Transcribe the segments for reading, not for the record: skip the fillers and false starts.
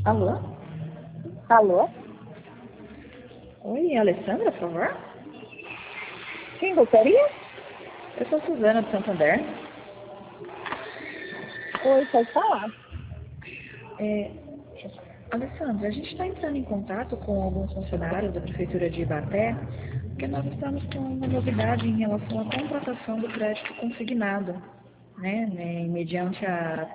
Alô? Alô? Oi, Alessandra, por favor? Quem gostaria? Eu sou Suzana de Santander. Oi, pode falar. É, Alessandra, a gente está entrando em contato com alguns funcionários da Prefeitura de Ibaté, porque nós estamos com uma novidade em relação à contratação do crédito consignado, mediante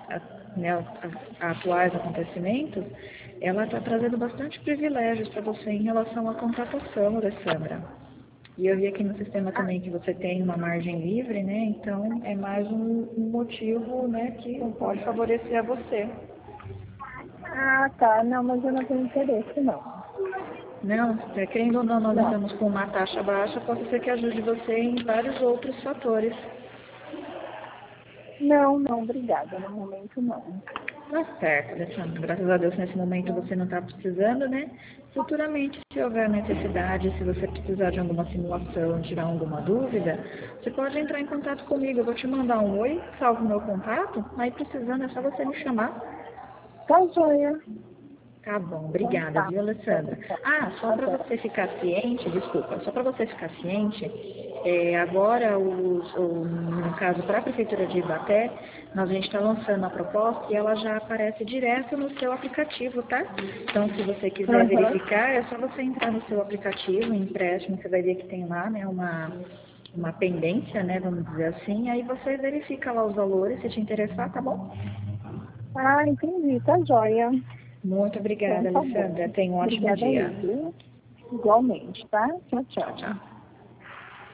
a atuais acontecimentos, ela está trazendo bastante privilégios para você em relação à contratação, Alessandra. E eu vi aqui no sistema também que você tem uma margem livre, né? Então é mais um motivo, né, que pode favorecer a você. Ah, tá. Não, mas eu não tenho interesse, não. Não, querendo ou não, nós Não. estamos com uma taxa baixa, pode ser que ajude você em vários outros fatores. Não, não, obrigada. No momento, não. Tá certo, Alessandra. Graças a Deus, nesse momento você não está precisando, né? Futuramente, se houver necessidade, se você precisar de alguma simulação, tirar alguma dúvida, você pode entrar em contato comigo. Eu vou te mandar um oi, salvo meu contato. Aí, precisando, é só você me chamar. Tá, joia. Tá bom, Então obrigada, tá. viu, Alessandra? Ah, só para Até. você ficar ciente, desculpa, só para você ficar ciente, agora, no caso, para a Prefeitura de Ibaté, a gente está lançando a proposta e ela já aparece direto no seu aplicativo, tá? Então, se você quiser Aham. verificar, é só você entrar no seu aplicativo, em empréstimo, você vai ver que tem lá, né, uma pendência, né, vamos dizer assim, aí você verifica lá os valores, se te interessar, tá bom? Ah, entendi. Tá, joia. Muito Então obrigada, tá bom. Alessandra. Tenha um ótimo Obrigada aí, dia. viu? Igualmente, tá? Tchau, Tchau, tchau. tchau.